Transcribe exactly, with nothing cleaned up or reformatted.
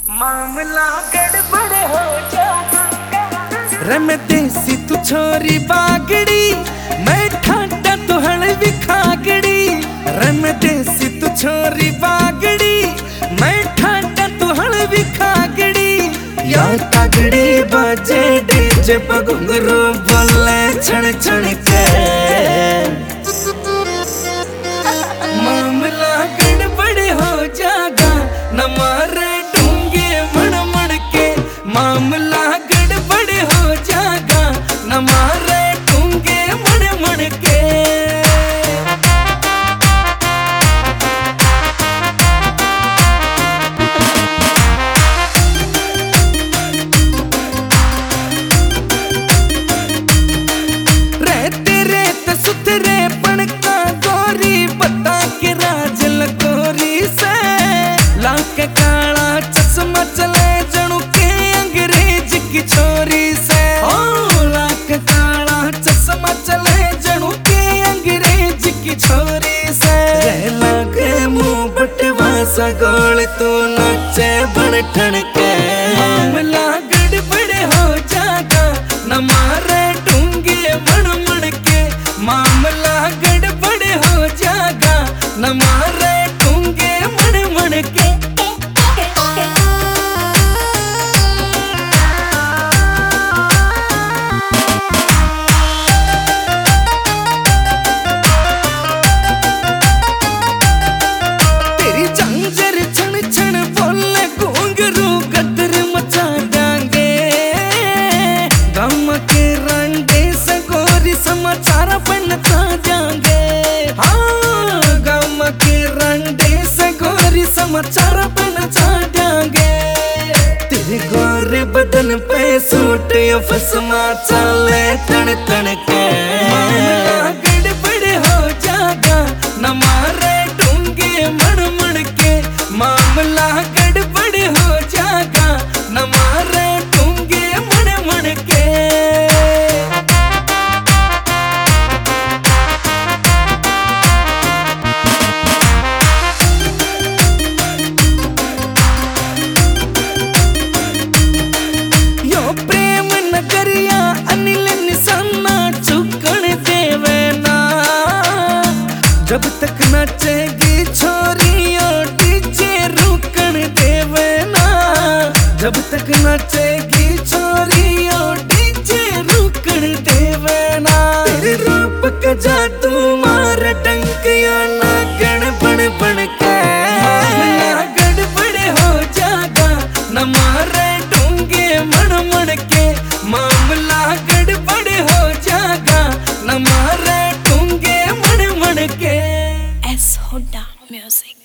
मामला गड़बड़ हो जाता। रम देसी तू छोरी बागड़ी, मैं ठाटा तू हलवी खागड़ी। रम देसी तू छोरी बागड़ी, मैं ठाटा तू हलवी खागड़ी। या तागड़ी बाजे डीजे पे घुंघरू बोले छण छण के। मामला गड़बड़ हो जागा न मारे डूंगे मण मण के। मामला गड़बड़ हो जागा न मारे डूंगे मण मण के। रहते रहते सुथरे पणका गोरी, बता के राज लकोरी से। लाके काला चश्मा चले जणू के अंग्रेज की छोरी से। ओ लाके काला चश्मा चले जणू के अंग्रेज की छोरी से। रह लागे मुंह बटवा सा गोल, तू नाचे बड़ ठण के। मामला गड़बड़ हो जागा न मारे डूंगे मण मण के। मामला गड़बड़ हो जागा न मारे डूंगे मण मण के। तेरी झंझर छण छण बोले घुंघरू गदर मचा डांगे। गम के रंडे से गोरी समाचार बनता जाएंगे। हाँ गम के रंडे से गोरी समाचार बनता जाएंगे। तेरे गोरे बदन पे सूट फसमा चले तन तन के। मामला गड़बड़ हो जागा न मारे डूंगे मण मण के। मामला गड़बड़ हो जागा न मारे डूंगे मण मण के। यो प्रेम नगरिया अनिल निशाना चुकन देवे ना। जब तक नाचेगी छोरियों डीजे रुकन देवे ना। जब तक नाचेगी छोरियों डीजे रुकन देवे ना। तेरे रूप का जादू मार डंकिया ना गण बण बण के। मामला गड़बड़ हो जागा न मारे डूंगे मण मण के। मामला गड़बड़ हो जागा न मारे डूंगे मण मण के। S Hoda Music.